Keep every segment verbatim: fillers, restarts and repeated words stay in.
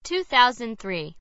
two thousand three.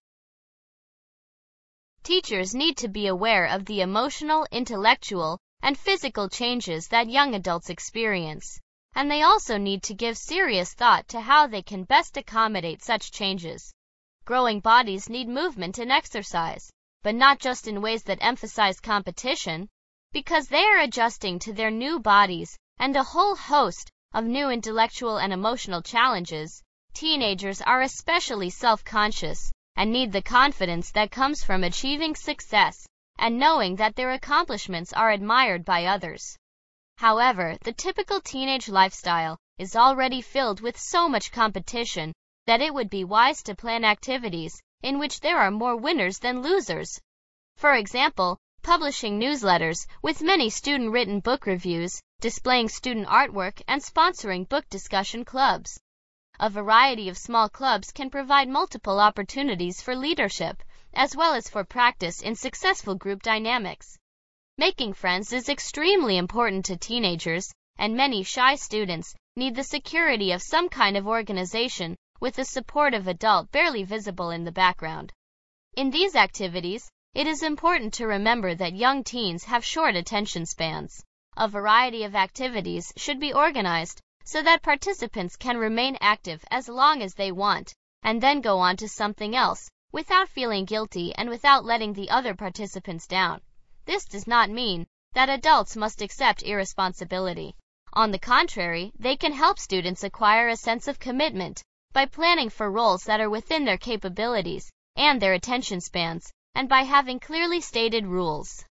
Teachers need to be aware of the emotional, intellectual, and physical changes that young adults experience, and they also need to give serious thought to how they can best accommodate such changes. Growing bodies need movement and exercise, but not just in ways that emphasize competition, because they are adjusting to their new bodies and a whole host of new intellectual and emotional challenges. Teenagers are especially self-conscious and need the confidence that comes from achieving success and knowing that their accomplishments are admired by others. However, the typical teenage lifestyle is already filled with so much competition that it would be wise to plan activities in which there are more winners than losers. For example, publishing newsletters with many student-written book reviews, displaying student artwork, and sponsoring book discussion clubs. A variety of small clubs can provide multiple opportunities for leadership, as well as for practice in successful group dynamics. Making friends is extremely important to teenagers, and many shy students need the security of some kind of organization with a supportive adult barely visible in the background. In these activities, it is important to remember that young teens have short attention spans. A variety of activities should be organized so that participants can remain active as long as they want, and then go on to something else, without feeling guilty and without letting the other participants down. This does not mean that adults must accept irresponsibility. On the contrary, they can help students acquire a sense of commitment by planning for roles that are within their capabilities and their attention spans, and by having clearly stated rules.